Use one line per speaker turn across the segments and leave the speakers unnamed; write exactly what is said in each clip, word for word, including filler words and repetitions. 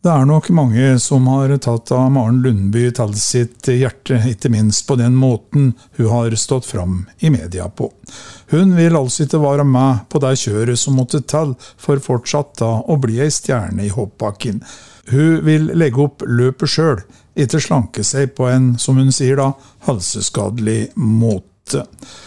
Det er nok mange som har tatt av Maren Lundby til sitt hjerte, ikke minst på den måten hun har stått fram i media på. Hun vil altså ikke være med på det kjøret som måtte til for fortsatt da å bli ei stjerne i hoppbakken. Hun vil legge opp løpet selv, ikke slanke seg på en, som hun sier da, helseskadelig måte.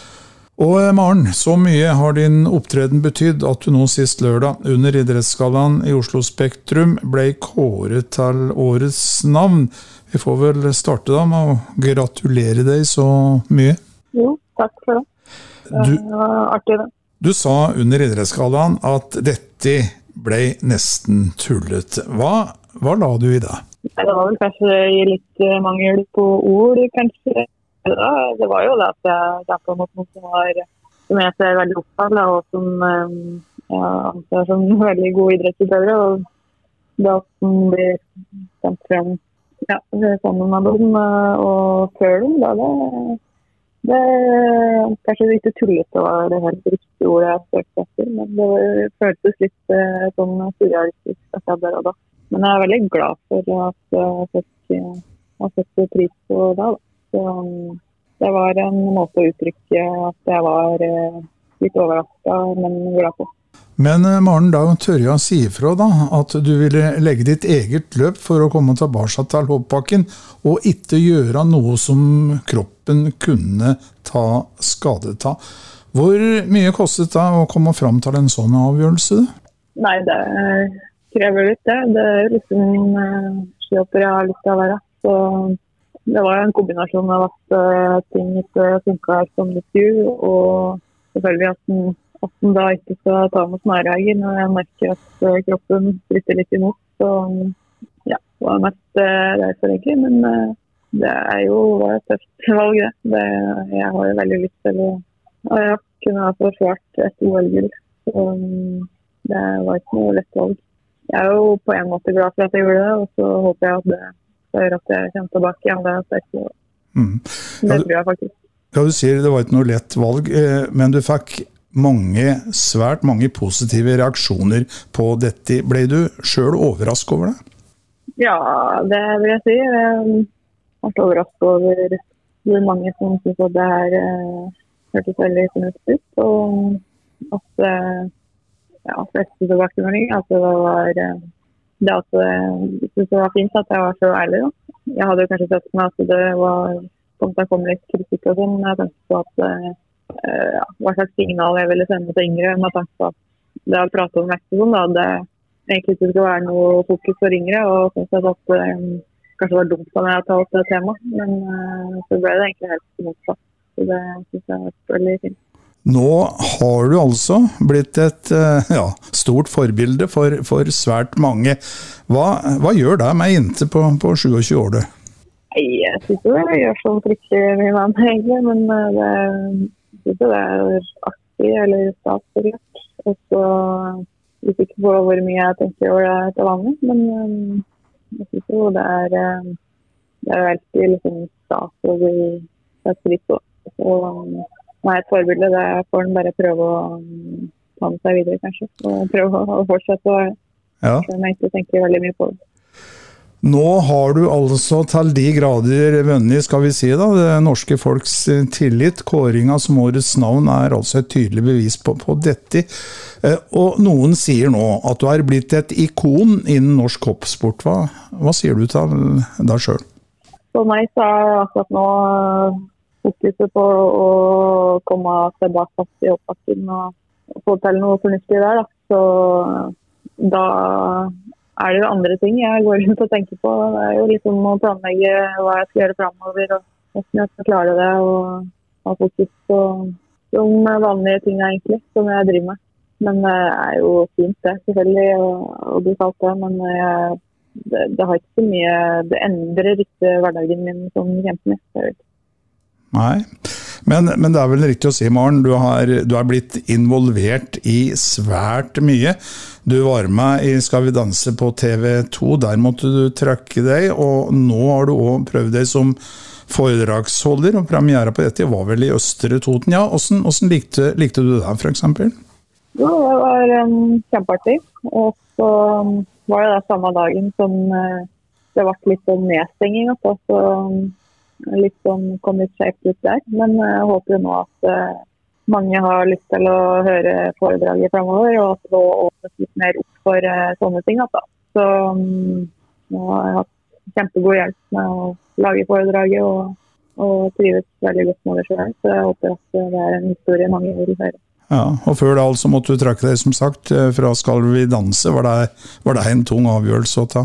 Og Maren, så mye har din opptreden betydd at du nå sist lørdag under idrettsgallaen i Oslo Spektrum ble kåret til årets navn. Vi får vel starte da med å gratulere deg så mye.
Jo, takk for det. Det var artig det.
Du sa under idrettsgallaen at dette ble nesten tullet. Hva, hva la du i det?
Det var vel kanskje litt mangel på ord, kanskje. Det var jo det at jeg kjempet mot noen som var som jeg ser veldig opptatt og som jeg anser som veldig gode idrettsutøvere, og det at den blir stemt frem ja, sammen med dem og før dem, da det, det kanskje ikke tullet å være det helt riktige ordet jeg søkte etter, men det føltes litt sånn surrealistisk at jeg der og da. Men jeg er veldig glad for at jeg fikk, jeg fikk pris på det da. Så det var en måte å uttrykke at jeg var litt overrasket, men glad på.
Men Maren, da tør jeg å si ifra da, at du ville legge ditt eget løp for å komme tilbake til hoppbakken, og ikke gjøre noe som kroppen kunne ta skade av. Hvor mye kostet det å komme fram til en sånn avgjørelse?
Nei, det krever litt det. Det er liksom skihopper jeg har lyst til å være. Så det var en kombinasjon av at uh, ting ikke funket som det skulle, og selvfølgelig at den, at den da ikke skal ta med snarreier når jeg merker at uh, kroppen stritter litt imot. Så ja, det var mest uh, derfor egentlig, men uh, det er jo var et tøft valg det. det. Jeg har jo veldig lyst til å jeg kunne ha forsvart et O L-gull, så um, det var ikke noe lett valg. Jeg er jo på en måte glad for at jeg gjorde det, og så håper jeg at det gjør at jeg kommer tilbake igjen. Det er sterkt.
Mm.
Det tror jeg faktisk.
Ja, du sier det var ikke noe lett valg, men du fikk mange, svært mange positive reaksjoner på dette. Ble du selv overrasket over det?
Ja, det vil jeg si. Jeg ble overrasket over hvor mange som synes at det her uh, hørtes veldig fornuftig ut, og at uh, ja, fleste tilbakemelding, at det var uh, det at jeg synes det var fint at jeg var så ærlig da. Jeg hadde jo kanskje sett meg at det var kom til å komme litt kritikk og sånn, men jeg tenkte på at uh, ja, hva slags signal jeg ville sende til yngre, men jeg tenkte på at det å prate om vekt og sånn da, det egentlig ikke skulle være noe fokus for yngre, og synes jeg at um, kanskje var dumt for meg å ta opp det temaet, men uh, så ble det egentlig helt motsatt, så det synes jeg var veldig fint.
Nå har du altså blitt et ja, stort forbilde for, for svært mange. Hva, hva gjør det med jente på, på tjuesyv år? Det?
Jeg synes det gjør sånn fryktelig mye mann egentlig, men det, jeg synes det er artig eller statsforløp. Og så jeg vet ikke på hvor mye jeg tenker over det til vanlig, men jeg synes jo det er, det er veldig liksom stat og vi setter litt på. Og Nei, et forbilde, det får en bare prøve å um, ta med seg videre, kanskje. Og prøve å, å fortsette å ja. ikke tenke veldig mye på det.
Nå har du altså til de grader vunnet, skal vi si da, det norske folks tillit. Kåringa som årets navn er altså et tydelig bevis på, på dette. Eh, og noen sier nå at du er blitt et ikon innen norsk hoppsport. Hva, hva sier du til deg selv?
For meg så er akkurat nå fokuset på å komme tilbake i hoppbakken og få til noe fornuftig der. Da. Så da er det jo andre ting jeg går rundt og tenker på. Det er jo liksom å planlegge hva jeg skal gjøre fremover og hvordan jeg skal klare det og ha fokus på de vanlige tingene egentlig som jeg driver med. Men det er jo fint det, selvfølgelig, å bli kalt det, men jeg, det, det har ikke så mye, det endrer ikke hverdagen min som kjempemye.
Nei, men, men det er vel riktig å si, Maren, du har, du har blitt involvert i svært mye. Du var med i Skal vi danse på T V to, der måtte du trøkke deg, og nå har du også prøvd deg som foredragsholder, og premiere på dette var vel i Østre Toten. Ja, hvordan, hvordan likte, likte du det for eksempel?
Jo, det var um, kjempeartig, og så um, var det da samme dagen som eh, det ble litt sånn nedstenging, altså, så litt sånn kom litt skjevt ut der. Men jeg eh, håper jo nå at eh, mange har lyst til å høre foredraget fremover, og at det åpnes litt mer opp for eh, sånne ting. Altså. Så um, nå har jeg hatt kjempegod hjelp med å lage foredraget og, og trives veldig godt med det selv. Så jeg håper at det er en historie mange vil høre.
Ja, og før det alt så måtte du trekke deg, som sagt, fra Skal vi danse. Var det, var det en tung avgjørelse å ta?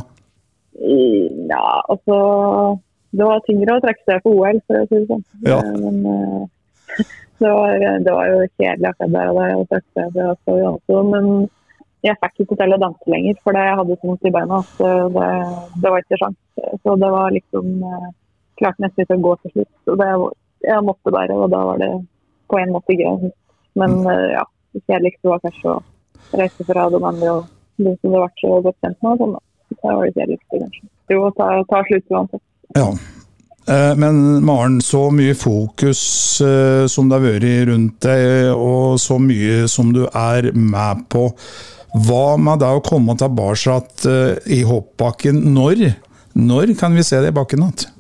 Ja, altså, det var tyngre å trekke seg på O L, for å si det sånn.
Ja.
Men uh, det, var, det var jo kjedelig akkurat der og der å trekke seg fra Skal vi danse. Men jeg fikk ikke til å danse lenger, for jeg hadde sånt i beina, så det, det var ikke sjans. Så det var liksom uh, klart nesten til å gå til slutt. Så det, jeg måtte bare, og da var det på en måte greit. Men uh, ja, det kjedeligste var kanskje å reise fra de andre og de som det var så godt kjent med. Og sånn, da. Det var det kjedeligste, kanskje. Jo, ta, ta slutt uansett.
Ja, eh, men Maren, så mye fokus eh, som det har vært rundt deg, og så mye som du er med på. Hva med det å komme tilbake eh, i hoppbakken? Når? Når kan vi se det i bakken igjen?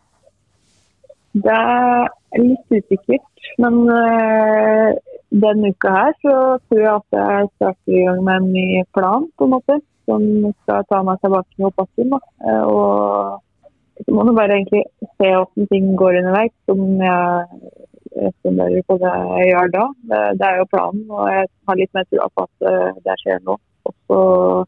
Det er litt usikkert, men uh, denne uka her så tror jeg at jeg starter i gang med en ny plan på en måte, som skal ta meg tilbake til hoppbakken. Uh, og så må du bare egentlig se hvordan ting går underveis, som jeg responderer på det jeg gjør da. Det, det er jo planen, og jeg har litt mer tro på at uh, det skjer nå. Og så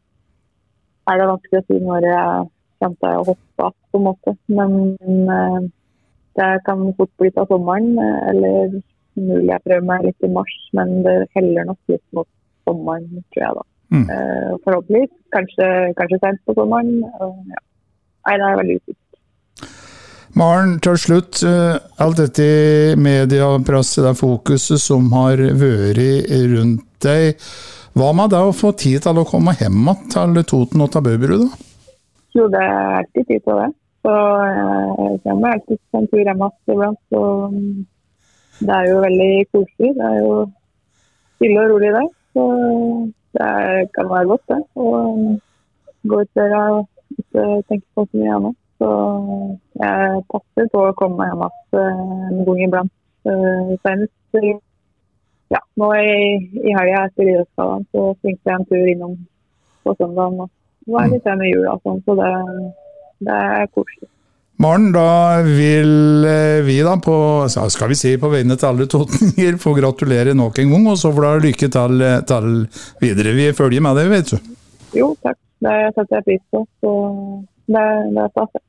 er det vanskelig å si når jeg kommer til å hoppe på en måte, men uh, det kan fort bli av sommeren, eller mulig jeg prøver meg litt i mars, men det heller nok litt mot sommeren, tror jeg da. Mm. Uh, forhåpentlig, kanskje, kanskje sent på sommeren. Uh, ja. Nei, det er veldig usikkert.
Maren, til slutt, uh, alt dette mediepresset, det fokuset som har vært rundt deg, hva med det å få tid til å komme hjem til Toten og til Bøberud da?
Jo, det er alltid tid til det. Så jeg kommer alltid en tur hjemme iblant, så det er jo veldig koselig. Det er jo stille og rolig der, så det kan være godt det. Og gå ut døra og ikke tenke på så mye annet. Så jeg passer på å komme hjemme en gang iblant. Senest, ja, nå i, i helgen etter idrettsgallaen, så tenkte jeg en tur innom på søndagen. Og nå er det litt med jula og sånn, så det Det er koselig.
Maren, da vil vi da på, skal vi si på vegne til alle totninger, få gratulere nok en gang, og så får du lykke til, til videre. Vi følger med deg, vet du.
Jo, takk. Det setter jeg pris på, så det, det er passet.